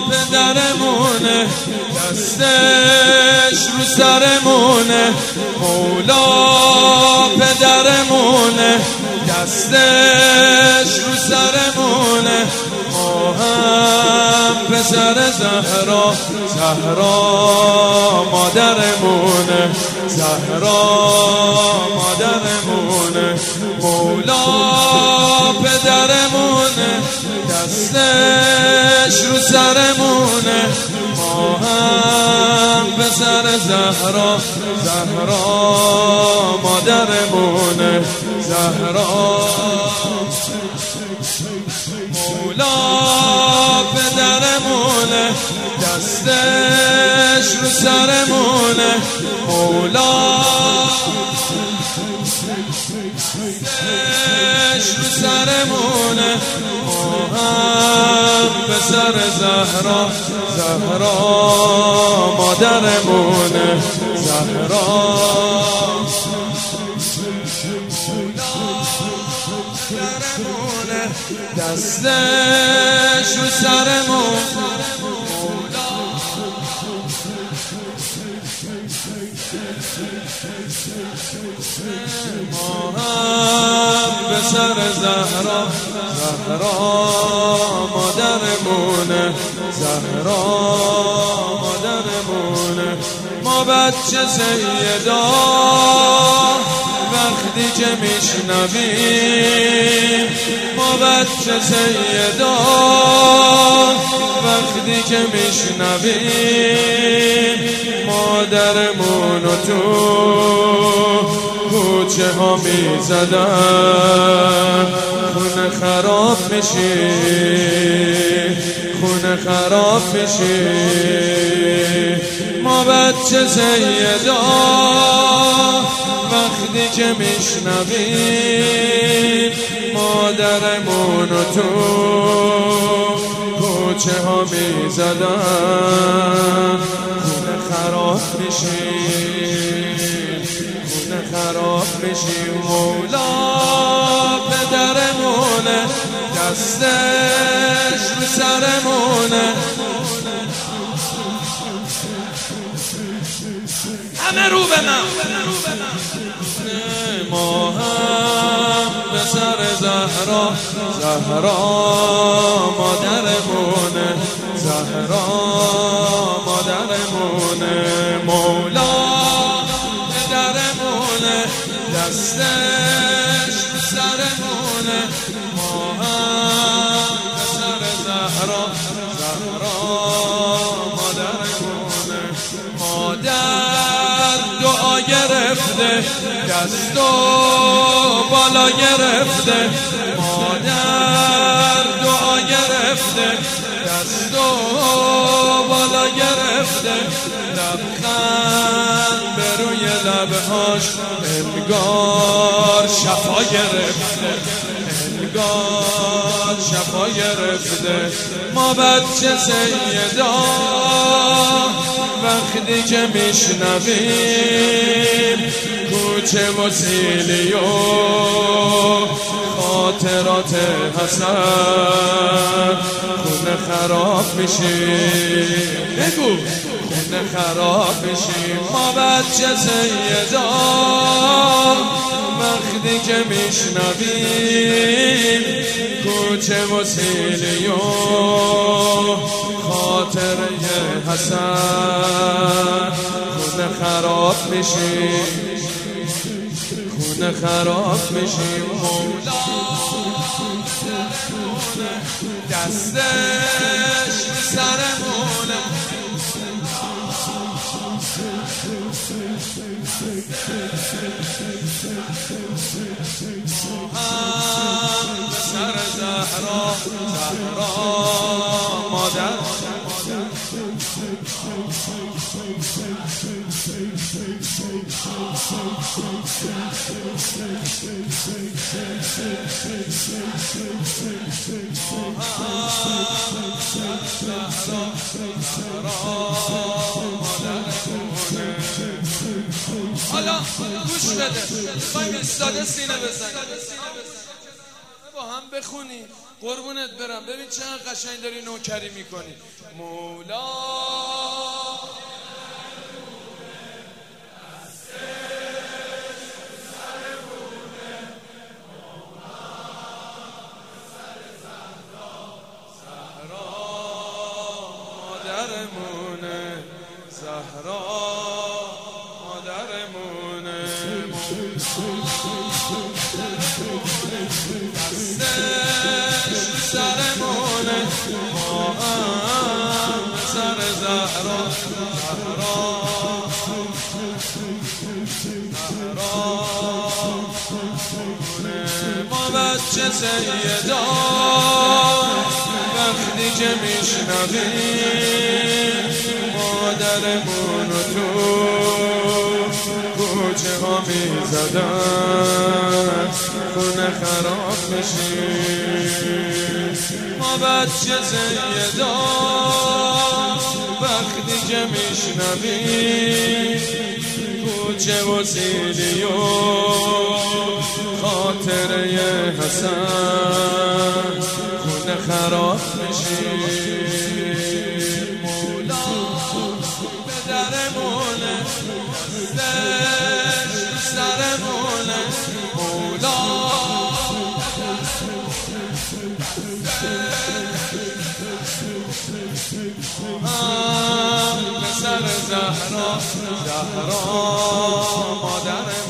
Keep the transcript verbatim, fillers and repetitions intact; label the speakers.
Speaker 1: پدرمونه، دستش رو سرمونه. مولا پدرمونه، دستش رو سرمونه. ما هم پسر زهرا، زهرا مادرمونه، زهرا مادرمونه. مولا پدرمونه، دستش رو سرمونه. ما هم پسر زهرا، زهرا مادرمونه، زهرا. مولا پدرمونه، دستش رو سرمونه. مولا دستش رو سرمونه. ما هم پسر زهرا، زهرا مادرمونه، زهرا. دستش رو سرمون. ما هم به سر زهرا، زهرا مادرمونه، زهرا مادرمونه. ما بچه سیدا وقتی که میشنویم، ما بچه سیدا وقتی که میشنویم، مادرمونو تو کوچه ها میزدن. خونه خراب میشی، خونه خراب میشی. ما بچه سیدا وقتی که میشنویم، مادرمونو تو کوچه ها میزدن. خونه خراب میشی، خونه خراب میشی. مولا پدرمونه، دستش رو سرمونه. همه رو به من. ما هم به سر زهرا، زهرا مادرمونه، زهرا مادرمونه. مولا پدرمونه، دستش رو سرمونه. ما هم به سر زهرا، زهرا مادرمونه. مادر دعا گرفته، دست و بالا گرفته. مادر دعا گرفته، دست و بالا گرفته. لبخند به روی لبهاش انگار شفا گرفته، انگار شفا گرفته. ما بچه سیدا وقتی که میشنویم، کوچه و سیلی و خاطرات حسن، خونه خراب میشی. بگو خونه خراب میشی. ما بچه سیدا وقتی که میشنویم، کوچه و سیلی و خاطره حسن، خونه خراب میشی، خونه خراب میشی. مولا دستش سرمونه. سر زهرا، زهرا مادر. حالا گوش بده، میخوایم استاده سینه بزنیم با هم. بخونی قربونت برم. ببین چقدر قشنگ داری نوکری میکنی. مولا مادرمونه، زهرا مادرمونه، دستش سرمونه، ما هم سر زهرا، زهرا زهرا ما بچه سیدا وقتی که میشنویم مادرمونو تو کوچه ها میزدن خونه خراب میشیم. ما بچه سیدا وقتی که میشنویم کوچه و سیدی و خاطره حسن خونه خراب میشیم. مولا پدرمونه، دستش سرمونه، مولا هم پسر زهرا، زهرا مادر